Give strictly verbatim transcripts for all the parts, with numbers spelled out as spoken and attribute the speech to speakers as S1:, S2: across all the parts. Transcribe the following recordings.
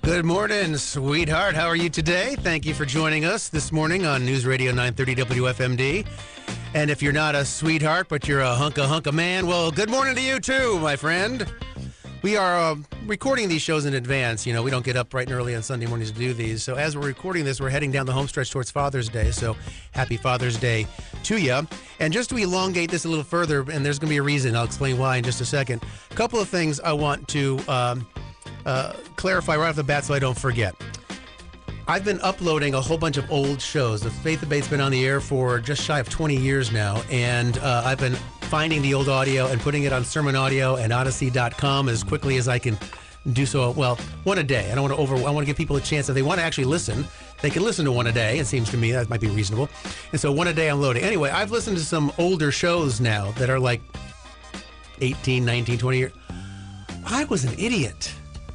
S1: Good morning, sweetheart. How are you today? Thank you for joining us this morning on News Radio nine thirty W F M D. And if you're not a sweetheart, but you're a hunk of hunk of man, well, good morning to you too, my friend. We are uh, recording these shows in advance. You know, we don't get up bright and early on Sunday mornings to do these. So as we're recording this, we're heading down the home stretch towards Father's Day. So happy Father's Day to you. And just to elongate this a little further, and there's going to be a reason, I'll explain why in just a second. A couple of things I want to um, uh, clarify right off the bat so I don't forget. I've been uploading a whole bunch of old shows. The Faith Debate's been on the air for just shy of twenty years now, and uh, I've been finding the old audio and putting it on Sermon Audio and Odyssey dot com as quickly as I can do so. Well, one a day. I don't want to over. I want to give people a chance if they want to actually listen. They can listen to one a day. It seems to me that might be reasonable. And so one a day I'm loading. Anyway, I've listened to some older shows now that are like eighteen, nineteen, twenty years. I was an idiot.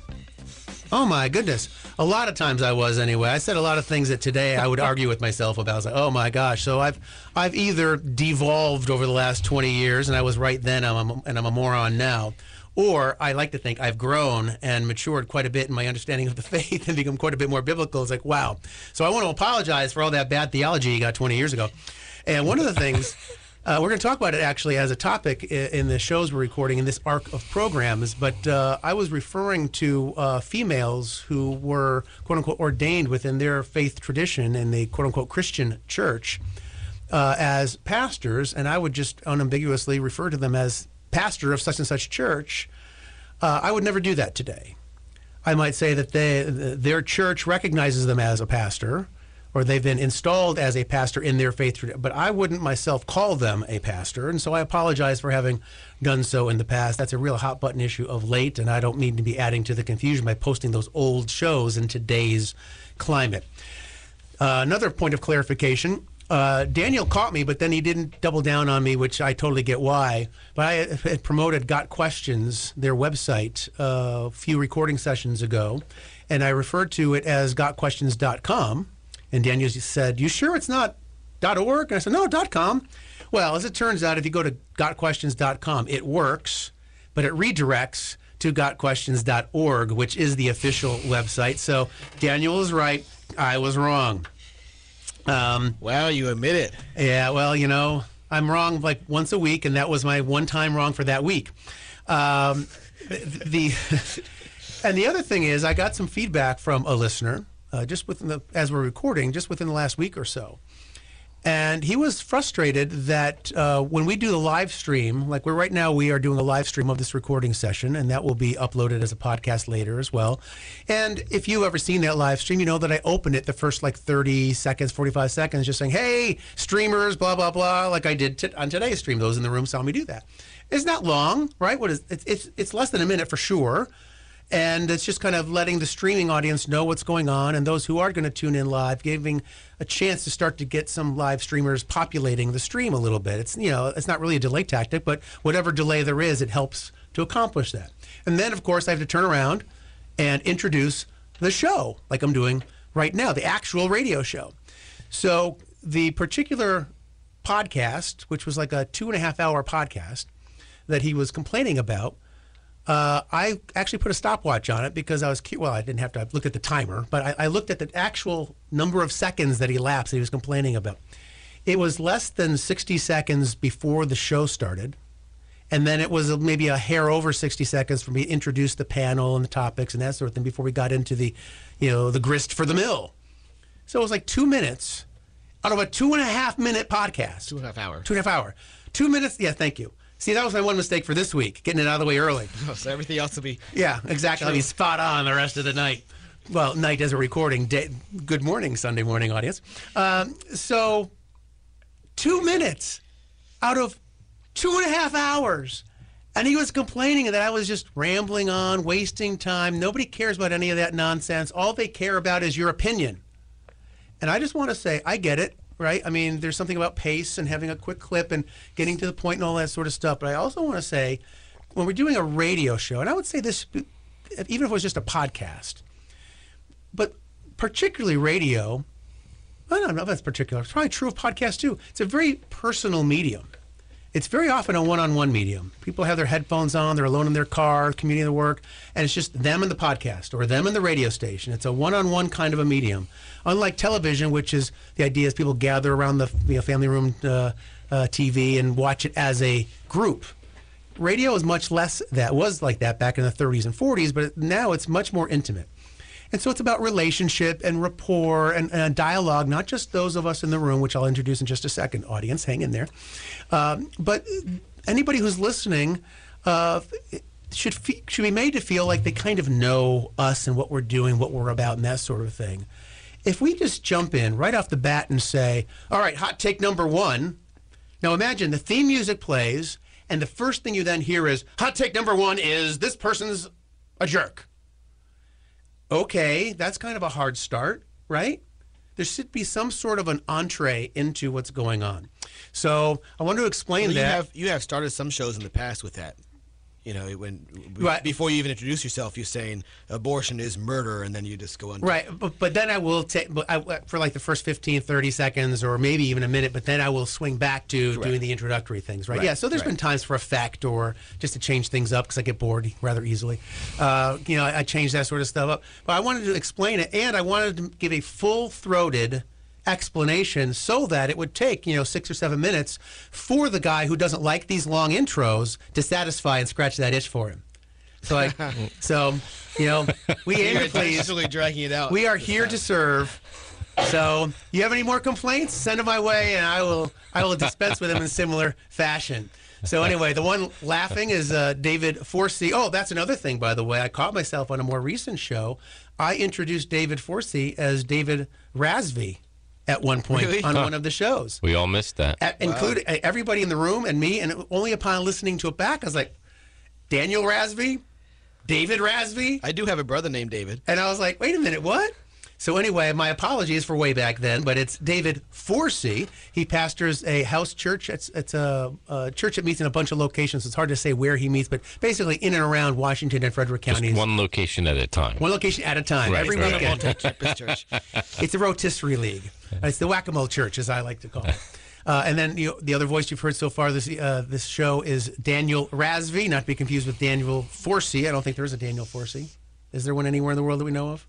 S1: Oh my goodness. A lot of times I was anyway. I said a lot of things that today I would argue with myself about. I was like, oh my gosh. So I've I've either devolved over the last twenty years, and I was right then, I'm a, and I'm a moron now, or I like to think I've grown and matured quite a bit in my understanding of the faith and become quite a bit more biblical. It's like, wow. So I want to apologize for all that bad theology you got twenty years ago. And one of the things... Uh, we're going to talk about it actually as a topic in, in the shows we're recording in this arc of programs, but uh, I was referring to uh, females who were, quote-unquote, ordained within their faith tradition in the, quote-unquote, Christian church uh, as pastors, and I would just unambiguously refer to them as pastor of such and such church. Uh, I would never do that today. I might say that they, their church recognizes them as a pastor, or they've been installed as a pastor in their faith, but I wouldn't myself call them a pastor, and so I apologize for having done so in the past. That's a real hot-button issue of late, and I don't mean to be adding to the confusion by posting those old shows in today's climate. Uh, another point of clarification, uh, Daniel caught me, but then he didn't double down on me, which I totally get why, but I had promoted Got Questions, their website, uh, a few recording sessions ago, and I referred to it as got questions dot com. And Daniel said, you sure it's not .org? And I said, no, .com. Well, as it turns out, if you go to got questions dot com, it works, but it redirects to got questions dot org, which is the official website. So Daniel is right. I was wrong. Um,
S2: wow, you admit it.
S1: Yeah, well, you know, I'm wrong like once a week, and that was my one time wrong for that week. Um, the And the other thing is, I got some feedback from a listener. Uh, just within the, as we're recording, just within the last week or so. And he was frustrated that uh, when we do the live stream, like we're right now, we are doing a live stream of this recording session, and that will be uploaded as a podcast later as well. And if you've ever seen that live stream, you know that I opened it the first like thirty seconds, forty-five seconds, just saying, hey, streamers, blah, blah, blah, like I did t- on today's stream. Those in the room saw me do that. It's not long, right? What is it's, it's, it's less than a minute for sure. And it's just kind of letting the streaming audience know what's going on, and those who are going to tune in live, giving a chance to start to get some live streamers populating the stream a little bit. It's, you know, it's not really a delay tactic, but whatever delay there is, it helps to accomplish that. And then, of course, I have to turn around and introduce the show, like I'm doing right now, the actual radio show. So the particular podcast, which was like a two and a half hour podcast that he was complaining about, Uh, I actually put a stopwatch on it because I was cute. Well, I didn't have to. I looked at the timer, but I, I looked at the actual number of seconds that he elapsed that he was complaining about. It was less than sixty seconds before the show started, and then it was maybe a hair over sixty seconds for me to introduce the panel and the topics and that sort of thing before we got into the, you know, the grist for the mill. So it was like two minutes out of a two and a half minute podcast.
S2: Two and a half hour.
S1: Two and a half hour. Two minutes. Yeah, thank you. See, that was my one mistake for this week, getting it out of the way early.
S2: Oh, so everything else will be...
S1: Yeah, exactly. I'll be spot on the rest of the night. Well, night as a recording. Day, good morning, Sunday morning audience. Um, so, two minutes out of two and a half hours. And he was complaining that I was just rambling on, wasting time. Nobody cares about any of that nonsense. All they care about is your opinion. And I just want to say, I get it. Right? I mean, there's something about pace and having a quick clip and getting to the point and all that sort of stuff. But I also want to say, when we're doing a radio show, and I would say this, even if it was just a podcast, but particularly radio, I don't know if that's particular. It's probably true of podcasts too. It's a very personal medium. it's very often a one-on-one medium. People have their headphones on, they're alone in their car, commuting their work, and it's just them and the podcast or them and the radio station. It's a one-on-one kind of a medium. Unlike television, which is the idea is people gather around the you know, family room uh, uh, T V and watch it as a group. Radio is much less that, was like that back in the thirties and forties, but now it's much more intimate. And so it's about relationship and rapport and, and dialogue, not just those of us in the room, which I'll introduce in just a second. Audience, hang in there. Um, but anybody who's listening uh, should fe- should be made to feel like they kind of know us and what we're doing, what we're about, and that sort of thing. If we just jump in right off the bat and say, all right, hot take number one. Now imagine the theme music plays, and the first thing you then hear is, hot take number one is this person's a jerk. Okay, that's kind of a hard start, right? There should be some sort of an entree into what's going on. So I want to explain
S2: well, you
S1: that.
S2: Have, you have started some shows in the past with that. You know, when
S1: right.
S2: before you even introduce yourself, you're saying abortion is murder, and then you just go on.
S1: Right, but, but then I will take, for like the first fifteen, thirty seconds, or maybe even a minute, but then I will swing back to
S2: Correct.
S1: doing the introductory things, right?
S2: right.
S1: Yeah, so there's
S2: right.
S1: been times for effect or just to change things up because I get bored rather easily. Uh, you know, I, I change that sort of stuff up. But I wanted to explain it, and I wanted to give a full-throated explanation so that it would take, you know, six or seven minutes for the guy who doesn't like these long intros to satisfy and scratch that itch for him. So, I, so you know, we aim to please.
S2: Intentionally dragging it out.
S1: We are here time. to serve. So, you have any more complaints? Send them my way, and I will. I will dispense with them in similar fashion. So anyway, the one laughing is uh, David Forsey. Oh, that's another thing, by the way. I caught myself on a more recent show. I introduced David Forsey as David Razvi at one point
S2: really?
S1: on
S3: huh.
S1: one of the shows.
S3: We all missed that.
S1: At, wow. Including everybody in the room and me, and only upon listening to it back, I was like, Daniel Razvi? David Razvi?
S2: I do have a brother named David.
S1: And I was like, wait a minute, what? So anyway, my apologies for way back then, but it's David Forsey. He pastors a house church. It's it's a, a church that meets in a bunch of locations. It's hard to say where he meets, but basically in and around Washington and Frederick counties.
S3: Just one location at a time.
S1: One location at a time,
S3: right,
S1: every
S3: right,
S1: weekend.
S2: Multi-campus church.
S1: It's a rotisserie league. It's the whack-a-mole church, as I like to call it. Uh, and then you know, the other voice you've heard so far this uh, this show is Daniel Razvi, not to be confused with Daniel Forsey. I don't think there is a Daniel Forsey. Is there one anywhere in the world that we know of?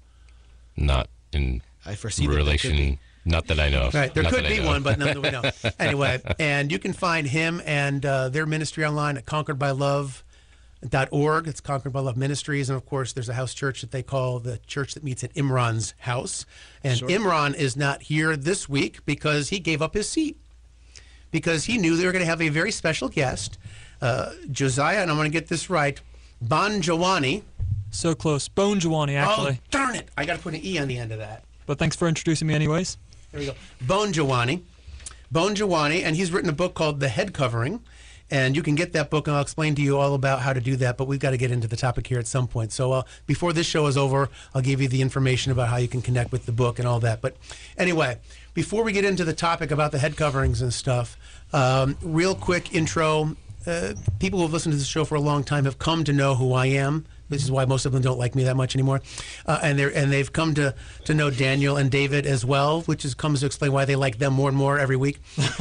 S3: Not in
S2: I foresee
S3: relation. Not that I know of.
S1: Right, there
S3: Not
S1: could
S3: that I
S1: be
S3: know.
S1: one, but none that we know. Anyway, and you can find him and uh, their ministry online at conquered by love dot org. It's Conquered by Love Ministries. And, of course, there's a house church that they call the church that meets at Imran's house. And
S2: Sure.
S1: Imran is not here this week because he gave up his seat. Because he knew they were going to have a very special guest, uh, Josiah, and I'm going to get this right, Bonjawani.
S4: So close. Bone Jawani, actually.
S1: Oh, darn it. I got to put an E on the end of that.
S4: But thanks for introducing me anyways.
S1: There we go. Bonjawani. Bonjawani, and he's written a book called The Head Covering. And you can get that book, and I'll explain to you all about how to do that, but we've got to get into the topic here at some point. So uh, before this show is over, I'll give you the information about how you can connect with the book and all that. But anyway, before we get into the topic about the head coverings and stuff, um, real quick intro. Uh, people who have listened to this show for a long time have come to know who I am. This is why most of them don't like me that much anymore. Uh, and they're and they've come to, to know Daniel and David as well, which is, comes to explain why they like them more and more every week.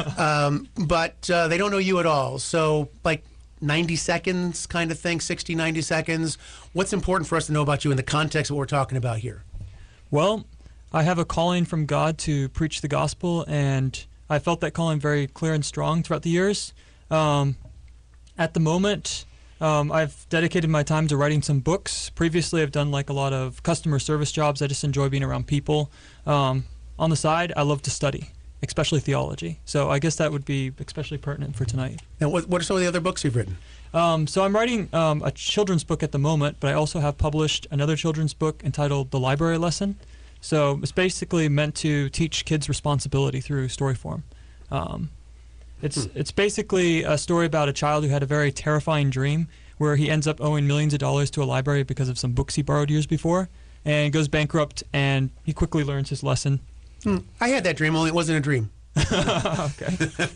S1: um, but uh, they don't know you at all. So, like ninety seconds kind of thing, sixty, ninety seconds. What's important for us to know about you in the context of what we're talking about here?
S4: Well, I have a calling from God to preach the gospel, and I felt that calling very clear and strong throughout the years. Um, at the moment... Um, I've dedicated my time to writing some books. Previously, I've done like a lot of customer service jobs. I just enjoy being around people. Um, on the side, I love to study, especially theology. So I guess that would be especially pertinent for tonight.
S1: And what, what are some of the other books you've written?
S4: Um, so I'm writing um, a children's book at the moment, but I also have published another children's book entitled The Library Lesson. So it's basically meant to teach kids responsibility through story form. Um, It's it's basically a story about a child who had a very terrifying dream where he ends up owing millions of dollars to a library because of some books he borrowed years before, and goes bankrupt, and he quickly learns his lesson.
S1: Hmm. I had that dream, only it wasn't a dream.
S4: Okay.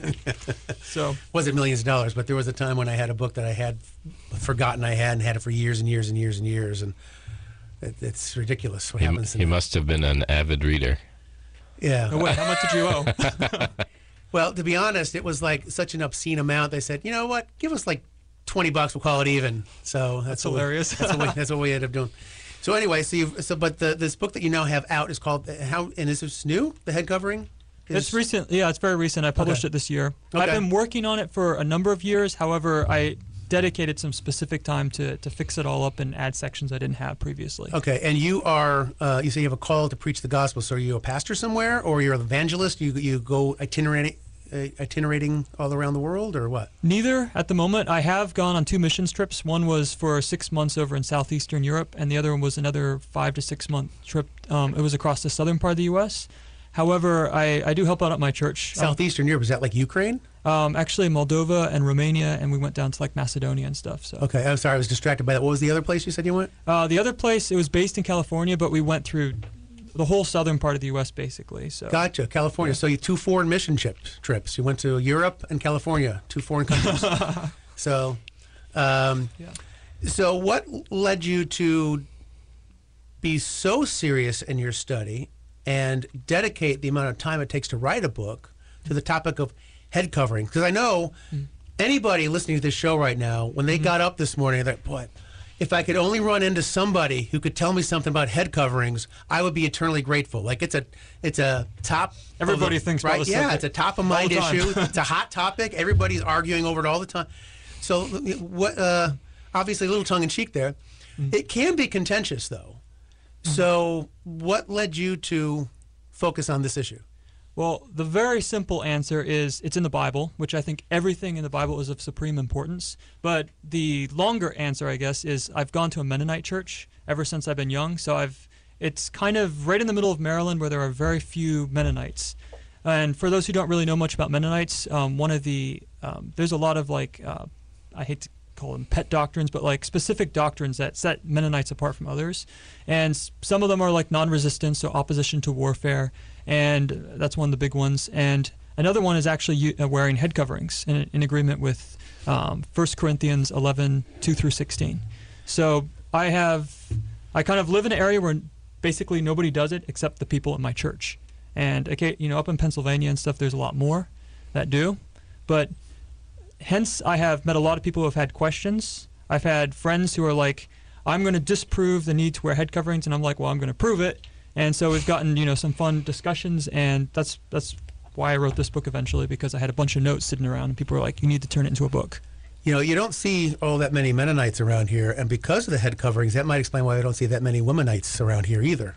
S4: So
S1: It wasn't millions of dollars, but there was a time when I had a book that I had forgotten I had and had it for years and years and years and years, and it, it's ridiculous what
S3: He,
S1: happens.
S3: he must have been an avid reader.
S1: Yeah.
S4: oh, wait, how much did you owe?
S1: Well, to be honest, it was like such an obscene amount. They said, you know what? Give us like twenty bucks. We'll call it even. So that's,
S4: That's
S1: what we-
S4: hilarious.
S1: that's, what we, that's what we ended up doing. So anyway, so you so but the this book that you now have out is called how and is this new? The head covering. Is,
S4: It's recent. Yeah, it's very recent. I published
S1: Okay.
S4: it this year.
S1: Okay.
S4: I've been working on it for a number of years. However, I dedicated some specific time to, to fix it all up and add sections I didn't have previously.
S1: Okay, and you are uh, you say you have a call to preach the gospel. So are you a pastor somewhere, or you're an evangelist? You you go itinerating uh, itinerating all around the world, or what?
S4: Neither at the moment. I have gone on two missions trips. One was for six months over in southeastern Europe, and the other one was another five to six month trip. Um, it was across the southern part of the U S However, I, I do help out at my church. Um,
S1: Southeastern Europe, is that like Ukraine?
S4: Um, actually, Moldova and Romania, and we went down to like Macedonia and stuff. So
S1: Okay, I'm sorry, I was distracted by that. What was the other place you said you went?
S4: uh, the other place, it was based in California, but we went through the whole southern part of the U S basically. So
S1: Gotcha, California. So you two foreign mission trips. Trips. You went to Europe and California, two foreign countries. so, um,
S4: Yeah.
S1: so what led you to be so serious in your study and dedicate the amount of time it takes to write a book to the topic of head covering? Because I know anybody listening to this show right now, when they got up this morning, they're like, boy, if I could only run into somebody who could tell me something about head coverings, I would be eternally grateful. Like it's a, it's a top.
S4: Everybody
S1: of the-
S4: thinks about
S1: right?
S4: the
S1: Yeah,
S4: subject
S1: it's a top of
S4: all the
S1: mind
S4: time.
S1: issue. It's a hot topic. Everybody's arguing over it all the time. So, what? Uh, obviously, a little tongue in cheek there. It can be contentious, though. So, what led you to focus on this issue?
S4: Well, the very simple answer is it's in the Bible, which I think everything in the Bible is of supreme importance. But the longer answer, I guess, is I've gone to a Mennonite church ever since I've been young. So I've it's kind of right in the middle of Maryland where there are very few Mennonites. And for those who don't really know much about Mennonites, um, one of the um, there's a lot of like uh, I hate to call them pet doctrines, but like specific doctrines that set Mennonites apart from others. And s- some of them are like non-resistance, so opposition to warfare, and that's one of the big ones. And another one is actually u- uh, wearing head coverings in, in agreement with um, First Corinthians eleven, two through sixteen. So I have, I kind of live in an area where basically nobody does it except the people in my church. And okay, you know, up in Pennsylvania and stuff, there's a lot more that do. But hence, I have met a lot of people who have had questions. I've had friends who are like, I'm going to disprove the need to wear head coverings, and I'm like, well, I'm going to prove it. And so we've gotten, you know, some fun discussions, and that's that's why I wrote this book eventually, because I had a bunch of notes sitting around, and people were like, you need to turn it into a book.
S1: You know, you don't see all that many Mennonites around here, and because of the head coverings, that might explain why I don't see that many Womanites around here either.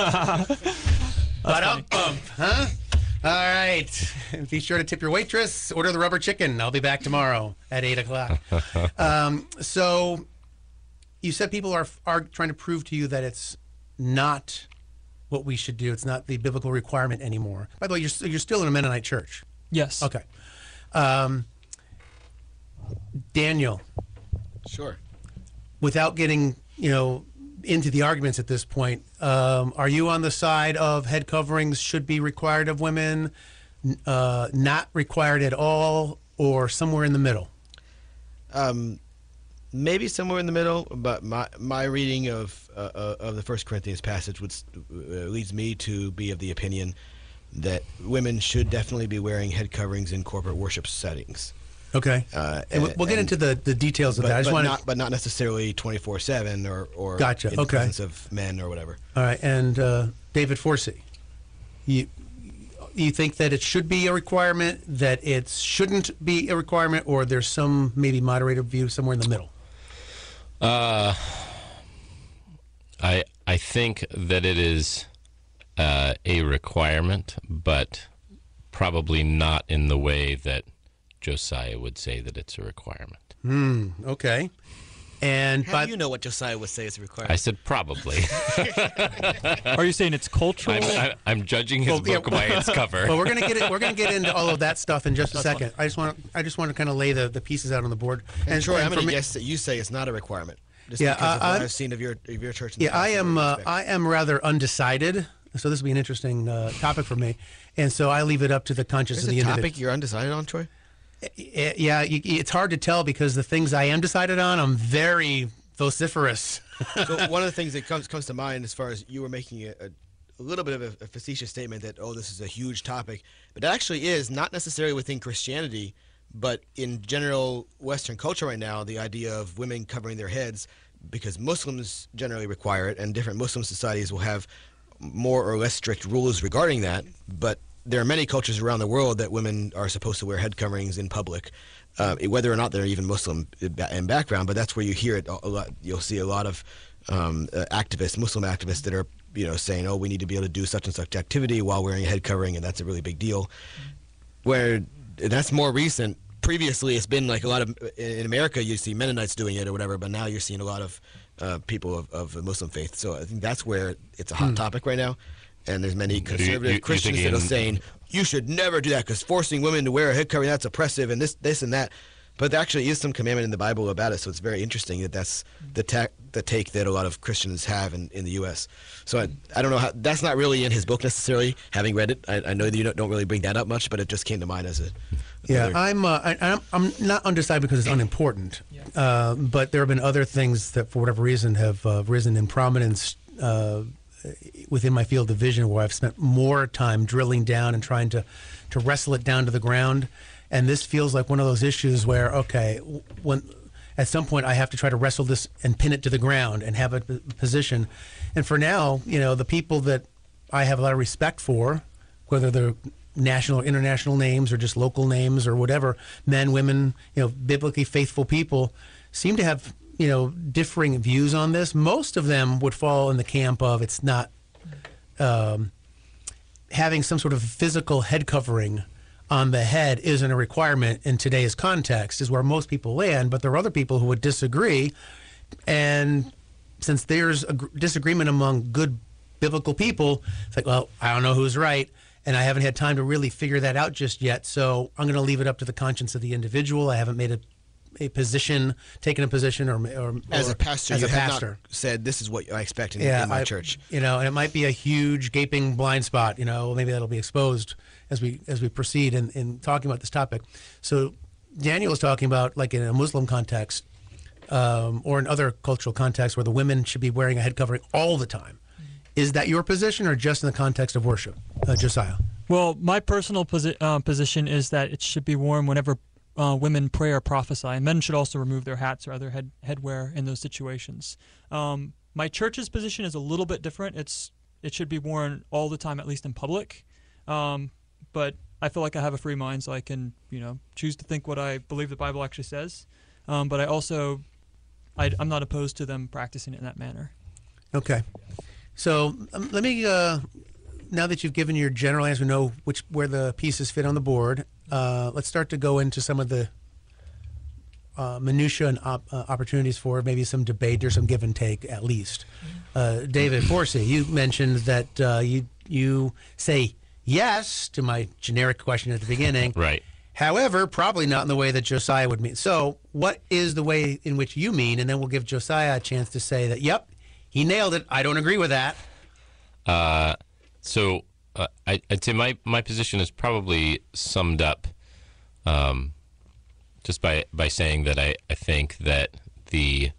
S1: But up, bump, huh? All right. Be sure to tip your waitress. Order the rubber chicken. I'll be back tomorrow at eight o'clock. um, so, you said people are are trying to prove to you that it's not what we should do. It's not the biblical requirement anymore. By the way, you're you're still in a Mennonite church.
S4: Yes.
S1: Okay. Um, Daniel,
S2: Sure.
S1: without getting, you know, into the arguments at this point, um, are you on the side of head coverings should be required of women, uh, not required at all, or somewhere in the middle?
S2: Um, maybe somewhere in the middle, but my my reading of uh, uh, of the First Corinthians passage would, uh, leads me to be of the opinion that women should definitely be wearing head coverings in corporate worship settings.
S1: Okay.
S2: Uh,
S1: And we'll- we'll get
S2: and-
S1: into the, the details of
S2: But,
S1: that. I just
S2: but
S1: want
S2: not, but not necessarily twenty-four seven or, or
S1: Gotcha,
S2: in the
S1: okay.
S2: presence of men or whatever.
S1: All right. And uh, David Forsey, you you think that it should be a requirement, that it shouldn't be a requirement, or there's some maybe moderated view somewhere in the middle?
S3: Uh, I I think that it is uh, a requirement, but probably not in the way that Josiah would say that it's a requirement.
S1: Hmm. Okay. And
S2: How
S1: by
S2: do you know what Josiah would say is a requirement?
S3: I said probably.
S4: Are you saying it's cultural?
S3: I'm, I, I'm judging his
S1: Well, yeah,
S3: book by its cover.
S1: Well, we're gonna get it, we're gonna get into all of that stuff in just a second. I just want I just want to kind of lay the, the pieces out on the board.
S2: and Troy,
S1: and
S2: I'm
S1: for
S2: going to
S1: me-
S2: guess that you say it's not a requirement. Just
S1: Yeah,
S2: because of
S1: uh,
S2: what
S1: I'm-
S2: I've seen of your of your church. In the
S1: Yeah, I
S2: past,
S1: am.
S2: would
S1: Uh,
S2: expect.
S1: I am rather undecided. So this will be an interesting uh, topic for me, and so I leave it up to the conscience
S2: There's
S1: of the
S2: a topic
S1: individual.
S2: you're undecided on, Troy?
S1: Yeah, you, it's hard to tell because the things I am decided on, I'm very vociferous.
S2: So one of the things that comes comes to mind as far as you were making a, a, a little bit of a, a facetious statement that, oh, this is a huge topic, but it actually is, not necessarily within Christianity, but in general Western culture right now, the idea of women covering their heads, because Muslims generally require it, and different Muslim societies will have more or less strict rules regarding that, but there are many cultures around the world that women are supposed to wear head coverings in public, uh, whether or not they're even Muslim in background, but that's where you hear it a lot. You'll see a lot of um, uh, activists, Muslim activists, that are, you know, saying, oh, we need to be able to do such and such activity while wearing a head covering, and that's a really big deal. Where that's more recent. Previously, it's been like a lot of, in America, you see Mennonites doing it or whatever, but now you're seeing a lot of uh, people of, of Muslim faith. So I think that's where it's a hot mm. topic right now. And there's many conservative you, you, Christians that are saying, you should never do that because forcing women to wear a head covering, that's oppressive, and this, this and that. But there actually is some commandment in the Bible about it, so it's very interesting that that's the, ta- the take that a lot of Christians have in, in the U S So I, I don't know how, that's not really in his book necessarily, having read it. I, I know that you don't, don't really bring that up much, but it just came to mind as a...
S1: Yeah, I'm, uh, I, I'm I'm not undecided because it's unimportant, yeah. uh, but there have been other things that for whatever reason have uh, risen in prominence uh, within my field of vision, where I've spent more time drilling down and trying to, to wrestle it down to the ground. And this feels like one of those issues where, okay, when at some point I have to try to wrestle this and pin it to the ground and have a position. And for now, you know, the people that I have a lot of respect for, whether they're national or international names or just local names or whatever, men, women, you know, biblically faithful people, seem to have, you know, differing views on this. Most of them would fall in the camp of it's not um, having some sort of physical head covering on the head isn't a requirement in today's context, is where most people land. But there are other people who would disagree. And since there's a disagreement among good biblical people, it's like, well, I don't know who's right. And I haven't had time to really figure that out just yet. So I'm going to leave it up to the conscience of the individual. I haven't made a, a position, taken a position, or, or
S2: as a pastor,
S1: as
S2: you
S1: a
S2: have
S1: pastor.
S2: not said this is what I expect in,
S1: yeah,
S2: in my
S1: I,
S2: church.
S1: You know, and it might be a huge gaping blind spot. You know, maybe that'll be exposed as we as we proceed in, in talking about this topic. So Daniel is talking about, like in a Muslim context, um, or in other cultural contexts where the women should be wearing a head covering all the time. Is that your position, or just in the context of worship, uh, Josiah?
S4: Well, my personal posi- uh, position is that it should be worn whenever uh, women pray or prophesy, and men should also remove their hats or other head headwear in those situations. Um, my church's position is a little bit different. It's it should be worn all the time, at least in public. Um, but I feel like I have a free mind, so I can, you know, choose to think what I believe the Bible actually says. Um, but I also, I, I'm not opposed to them practicing it in that manner.
S1: Okay. So um, let me, uh, now that you've given your general answer, know which where the pieces fit on the board, uh, let's start to go into some of the uh, minutia and op- uh, opportunities for maybe some debate or some give and take, at least. Uh, David Forsey, you mentioned that uh, you you say yes to my generic question at the beginning.
S3: Right.
S1: However, probably not in the way that Josiah would mean. So what is the way in which you mean? And then we'll give Josiah a chance to say that, yep, he nailed it. I don't agree with that.
S3: Uh, so uh, I, I'd say my, my position is probably summed up um, just by by saying that I, I think that the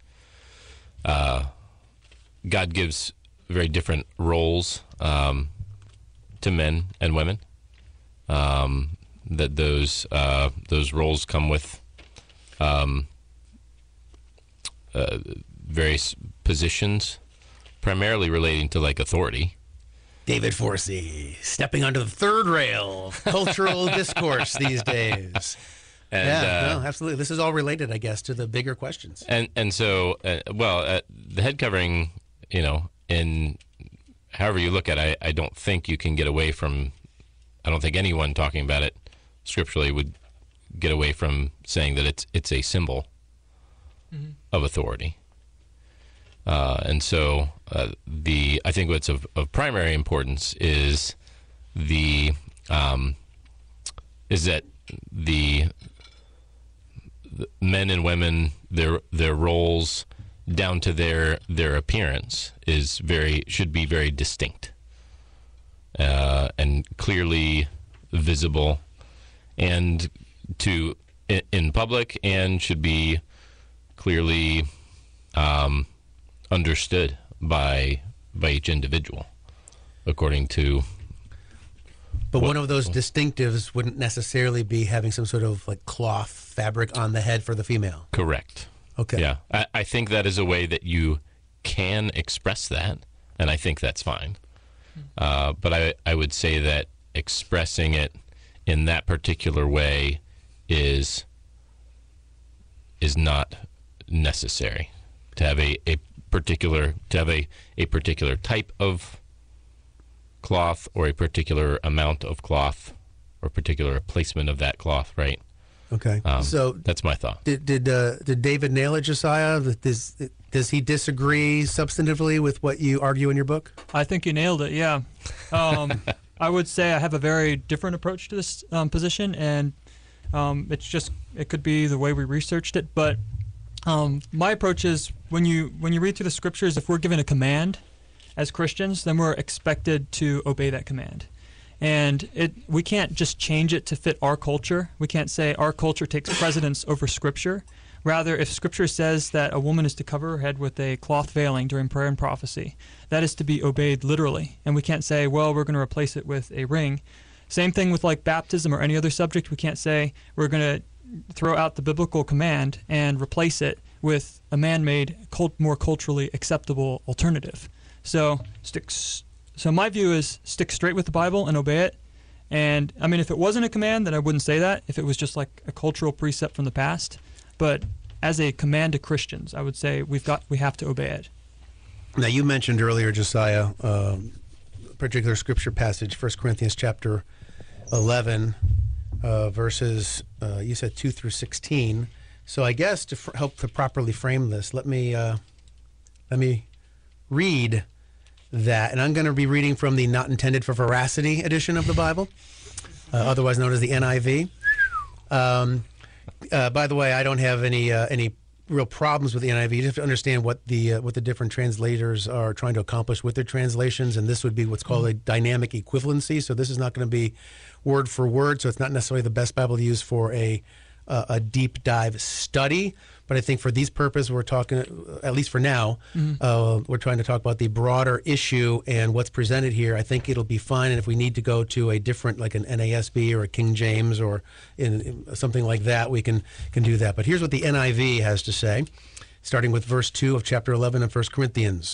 S3: uh, God gives very different roles um, to men and women. Um, that those uh, those roles come with um, uh, various positions, primarily relating to like authority.
S1: David Forsey, stepping onto the third rail of cultural discourse these days.
S3: And,
S1: yeah,
S3: uh,
S1: no, absolutely. This is all related, I guess, to the bigger questions.
S3: And and so, uh, well, uh, the head covering, you know, in however you look at it, I, I don't think you can get away from. I don't think anyone talking about it scripturally would get away from saying that it's it's a symbol mm-hmm. of authority. Uh, and so uh, the I think what's of, of primary importance is the um, is that the, the men and women, their their roles down to their their appearance is very should be very distinct uh, and clearly visible, and to in, in public, and should be clearly um, understood by by each individual. according to.
S1: But
S3: What-
S1: one of those distinctives wouldn't necessarily be having some sort of like cloth fabric on the head for the female.
S3: Correct.
S1: Okay.
S3: Yeah, I, I think that is a way that you can express that, and I think that's fine. Uh, but I, I would say that expressing it in that particular way is is not necessary. To have a, a particular to have a, a particular type of cloth or a particular amount of cloth or particular placement of that cloth, right?
S1: Okay.
S3: Um,
S1: so
S3: that's my thought.
S1: did did uh, did David nail it, Josiah? Does does he disagree substantively with what you argue in your book?
S4: I think you nailed it. Yeah, um, I would say I have a very different approach to this um, position, and um, it's just it could be the way we researched it. But um, my approach is when you when you read through the scriptures, if we're given a command as Christians, then we're expected to obey that command. And it we can't just change it to fit our culture. We can't say our culture takes precedence over Scripture. Rather, if Scripture says that a woman is to cover her head with a cloth veiling during prayer and prophecy, that is to be obeyed literally. And we can't say, well, we're going to replace it with a ring. Same thing with like baptism or any other subject. We can't say we're going to throw out the biblical command and replace it with a man-made, cult- more culturally acceptable alternative. So sticks. So my view is stick straight with the Bible and obey it. And I mean, if it wasn't a command, then I wouldn't say that. If it was just like a cultural precept from the past, but as a command to Christians, I would say we've got we have to obey it.
S1: Now you mentioned earlier, Josiah, um, a particular scripture passage, First Corinthians chapter eleven, uh, verses uh, you said two through sixteen. So I guess to f- help to properly frame this, let me uh, let me read that, and I'm going to be reading from the Not Intended for Veracity edition of the Bible, uh, otherwise known as the N I V. Um, uh, by the way, I don't have any uh, any real problems with the N I V. You have to understand what the uh, what the different translators are trying to accomplish with their translations, and this would be what's called a dynamic equivalency. So this is not going to be word for word, so it's not necessarily the best Bible to use for a uh, a deep dive study. But I think for these purposes, we're talking, at least for now, mm-hmm. uh, we're trying to talk about the broader issue and what's presented here. I think it'll be fine. And if we need to go to a different, like an N A S B or a King James or in, in something like that, we can, can do that. But here's what the N I V has to say, starting with verse two of chapter eleven of First Corinthians.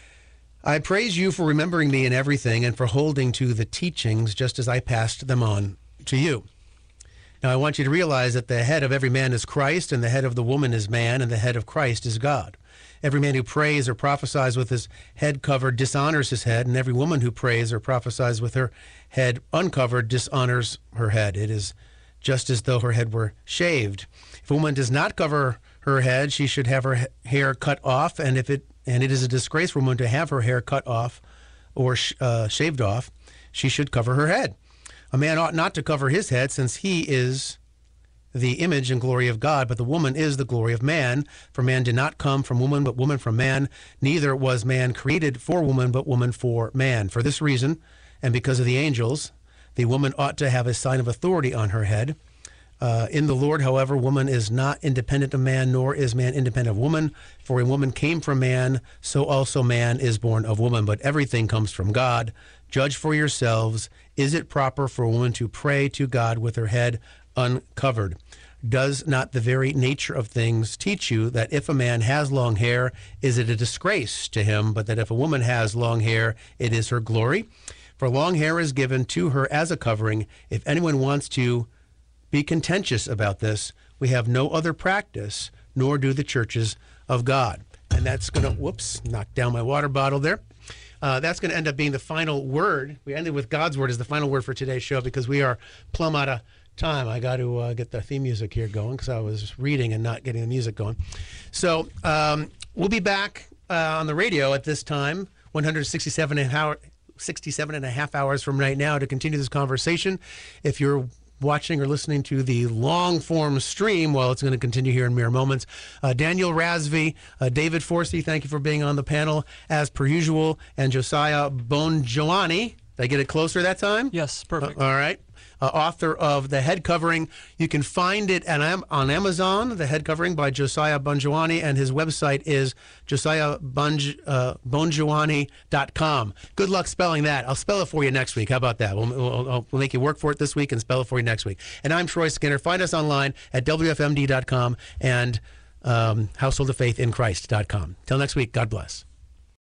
S1: I praise you for remembering me in everything and for holding to the teachings just as I passed them on to you. Now, I want you to realize that the head of every man is Christ, and the head of the woman is man, and the head of Christ is God. Every man who prays or prophesies with his head covered dishonors his head, and every woman who prays or prophesies with her head uncovered dishonors her head. It is just as though her head were shaved. If a woman does not cover her head, she should have her hair cut off, and if it and it is a disgrace for a woman to have her hair cut off or sh- uh, shaved off, she should cover her head. A man ought not to cover his head, since he is the image and glory of God, but the woman is the glory of man. For man did not come from woman, but woman from man. Neither was man created for woman, but woman for man. For this reason, and because of the angels, the woman ought to have a sign of authority on her head. Uh, in the Lord, however, woman is not independent of man, nor is man independent of woman. For a woman came from man, so also man is born of woman. But everything comes from God. Judge for yourselves. Is it proper for a woman to pray to God with her head uncovered? Does not the very nature of things teach you that if a man has long hair, is it a disgrace to him, but that if a woman has long hair, it is her glory? For long hair is given to her as a covering. If anyone wants to be contentious about this, we have no other practice, nor do the churches of God. And that's going to, whoops, knock down my water bottle there. Uh, that's going to end up being the final word. We ended with God's word as the final word for today's show because we are plumb out of time. I got to uh, get the theme music here going because I was reading and not getting the music going. So um, we'll be back uh, on the radio at this time, one hundred sixty-seven and, hour, sixty-seven and a half hours from right now to continue this conversation. If you're watching or listening to the long-form stream, well, it's going to continue here in mere moments. Uh, Daniel Razvi, uh, David Forsey, thank you for being on the panel as per usual, and Josiah Bongiovanni. Did I get it closer that time?
S4: Yes, perfect.
S1: Uh, all right. uh, author of The Head Covering. You can find it at, on Amazon, The Head Covering by Josiah Bongiovanni, and his website is josiah bongiovanni dot com. Good luck spelling that. I'll spell it for you next week. How about that? We'll, we'll, we'll make you work for it this week and spell it for you next week. And I'm Troy Skinner. Find us online at W F M D dot com and um, household of faith in Christ dot com. Till next week, God bless.